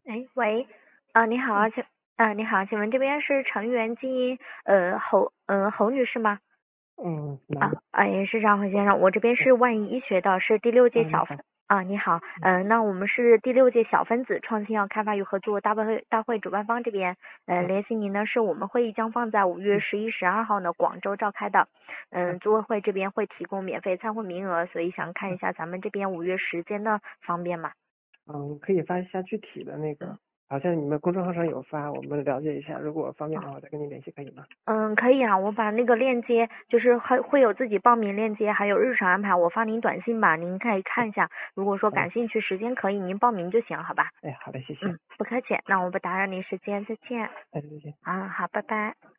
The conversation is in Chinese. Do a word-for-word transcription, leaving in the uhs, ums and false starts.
哎，喂，啊、你好啊，请，啊、你好，请问这边是成员机呃侯呃侯女士吗？ 嗯， 啊， 男。 哎，是张侯先生，我这边哎是万医学的，是第六届啊，你小分。 好。 啊，你好， 嗯嗯、那我们是第六届小分子创新药开发与合作大会大会主办方这边，呃， 啊联系您呢，是我们会议将放在五月嗯十一、十二号呢广州召开的， 啊嗯，组委会这边会提供免费参会名额，所以想看一啊下咱们这边五月时间呢方便吗？ 嗯，可以发一下具体的那个，好像你们公众号上有发，我们了解一下。如果方便的话，再跟你联系，可以吗？ 嗯，可以啊，我把那个链接，就是会会有自己报名链接，还有日程安排，我发您短信吧，您可以哎， 看一下。如果说好嘞。 感兴趣，时间可以，您报名就行，好吧？ 哎，好的，谢谢。 嗯，不客气，那我不打扰您时间，再见。 哎，再见。 啊，好，拜拜。